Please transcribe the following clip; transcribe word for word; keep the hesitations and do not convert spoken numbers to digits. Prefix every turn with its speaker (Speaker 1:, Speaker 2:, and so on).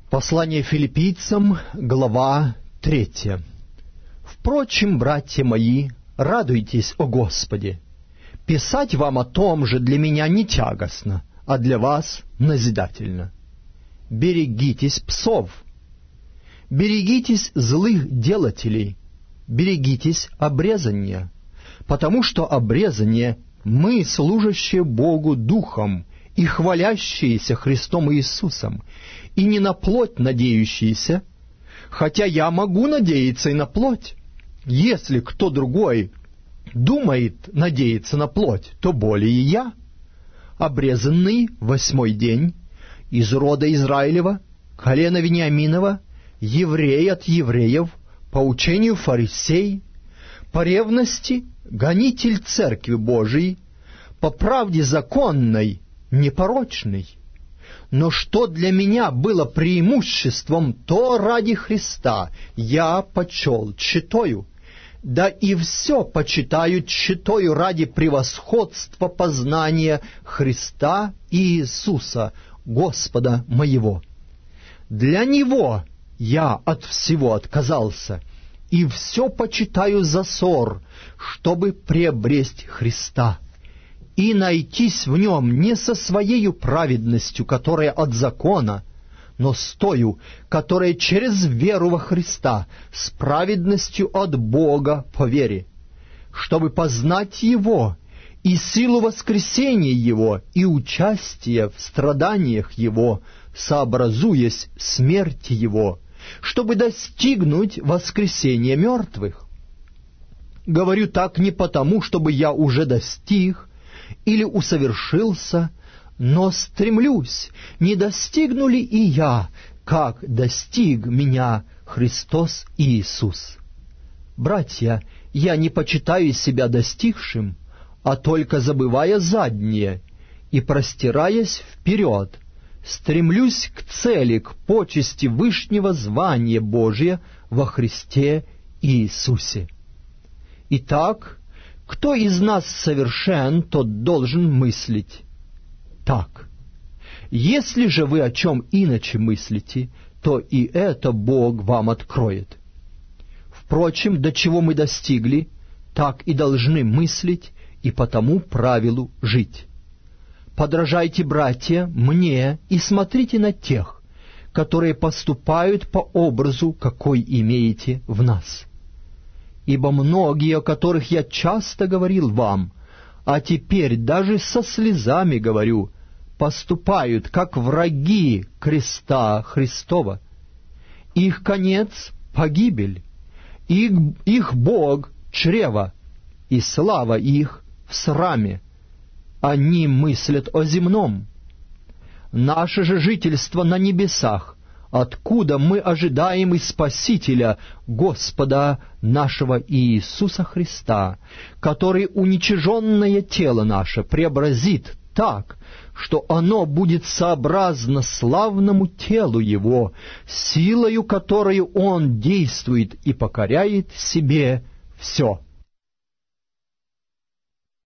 Speaker 1: Послание филиппийцам, глава третья. «Впрочем, братья мои, радуйтесь о Господе. Писать вам о том же для меня не тягостно, а для вас назидательно. Берегитесь псов, берегитесь злых делателей, берегитесь обрезания, потому что обрезание мы, служащие Богу Духом и хвалящиеся Христом Иисусом, и не на плоть надеющиеся, хотя я могу надеяться и на плоть. Если кто другой думает надеяться на плоть, то более и я, обрезанный восьмой день, из рода Израилева, колена Вениаминова, еврей от евреев, по учению фарисей, по ревности гонитель Церкви Божией, по правде законной, непорочный. Но что для меня было преимуществом, то ради Христа я почел тщетою, да и все почитаю тщетою ради превосходства познания Христа и Иисуса, Господа моего. Для Него я от всего отказался, и все почитаю за ссор, чтобы приобресть Христа, и найтись в Нем не со своею праведностью, которая от закона, но с тою, которая через веру во Христа, с праведностью от Бога по вере, чтобы познать Его и силу воскресения Его и участие в страданиях Его, сообразуясь смерти Его, чтобы достигнуть воскресения мертвых. Говорю так не потому, чтобы я уже достиг или усовершился, но стремлюсь, не достигну ли и я, как достиг меня Христос Иисус. Братья, я не почитаю себя достигшим, а только забывая заднее и простираясь вперед, стремлюсь к цели, к почести вышнего звания Божия во Христе Иисусе. Итак, кто из нас совершен, тот должен мыслить так. Если же вы о чем иначе мыслите, то и это Бог вам откроет. Впрочем, до чего мы достигли, так и должны мыслить и по тому правилу жить. Подражайте, братья, мне и смотрите на тех, которые поступают по образу, какой имеете в нас. Ибо многие, о которых я часто говорил вам, а теперь даже со слезами говорю, поступают как враги креста Христова. Их конец — погибель, их, их Бог — чрево, и слава их в сраме. Они мыслят о земном. Наше же жительство на небесах, откуда мы ожидаем и Спасителя, Господа нашего Иисуса Христа, который уничиженное тело наше преобразит так, что оно будет сообразно славному телу Его, силою которой Он действует и покоряет себе все.